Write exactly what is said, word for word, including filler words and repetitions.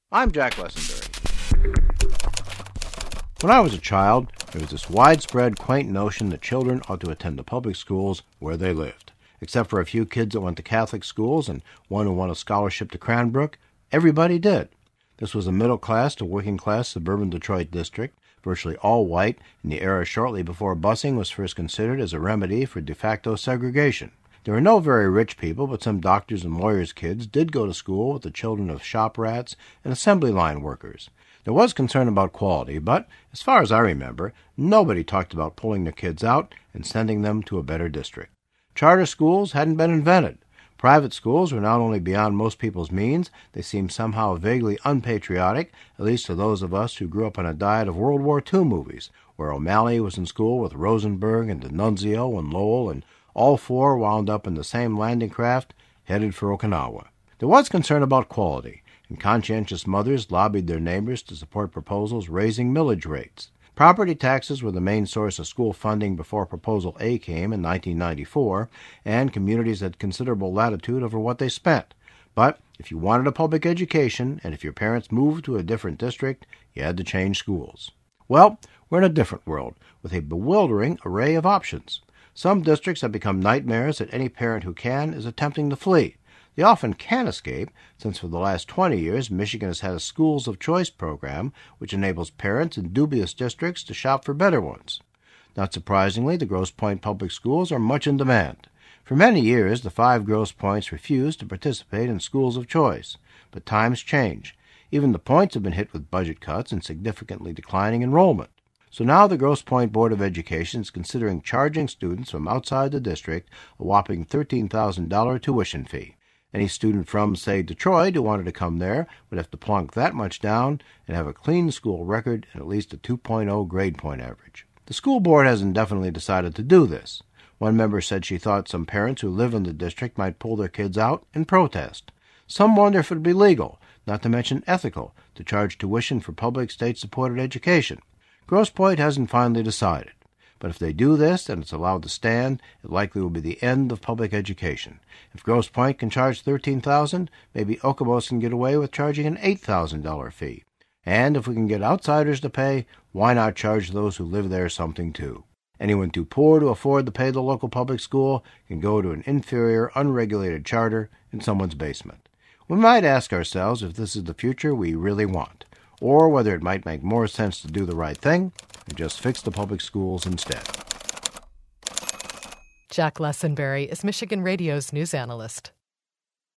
I'm Jack Lessenberry. When I was a child, there was this widespread, quaint notion that children ought to attend the public schools where they lived. Except for a few kids that went to Catholic schools and one who won a scholarship to Cranbrook, everybody did. This was a middle-class to working-class suburban Detroit district, virtually all white, in the era shortly before busing was first considered as a remedy for de facto segregation. There were no very rich people, but some doctors' and lawyers' kids did go to school with the children of shop rats and assembly line workers. There was concern about quality, but, as far as I remember, nobody talked about pulling their kids out and sending them to a better district. Charter schools hadn't been invented. Private schools were not only beyond most people's means, they seemed somehow vaguely unpatriotic, at least to those of us who grew up on a diet of World War Two movies, where O'Malley was in school with Rosenberg and D'Annunzio and Lowell, and all four wound up in the same landing craft, headed for Okinawa. There was concern about quality, and conscientious mothers lobbied their neighbors to support proposals raising millage rates. Property taxes were the main source of school funding before Proposal A came in nineteen ninety-four, and communities had considerable latitude over what they spent. But if you wanted a public education, and if your parents moved to a different district, you had to change schools. Well, we're in a different world, with a bewildering array of options. Some districts have become nightmares that any parent who can is attempting to flee. They often can escape, since for the last twenty years Michigan has had a Schools of Choice program which enables parents in dubious districts to shop for better ones. Not surprisingly, the Grosse Pointe Public Schools are much in demand. For many years, the five Grosse Pointes refused to participate in Schools of Choice, but times change. Even the Pointes have been hit with budget cuts and significantly declining enrollment. So now the Grosse Pointe Board of Education is considering charging students from outside the district a whopping thirteen thousand dollars tuition fee. Any student from, say, Detroit who wanted to come there would have to plunk that much down and have a clean school record and at least a two point oh grade point average. The school board has indefinitely decided to do this. One member said she thought some parents who live in the district might pull their kids out in protest. Some wonder if it would be legal, not to mention ethical, to charge tuition for public state-supported education. Grosse Pointe hasn't finally decided. But if they do this and it's allowed to stand, it likely will be the end of public education. If Grosse Pointe can charge thirteen thousand dollars, maybe Okemos can get away with charging an eight thousand dollars fee. And if we can get outsiders to pay, why not charge those who live there something too? Anyone too poor to afford to pay the local public school can go to an inferior, unregulated charter in someone's basement. We might ask ourselves if this is the future we really want, or whether it might make more sense to do the right thing and just fix the public schools instead. Jack Lessenberry is Michigan Radio's news analyst.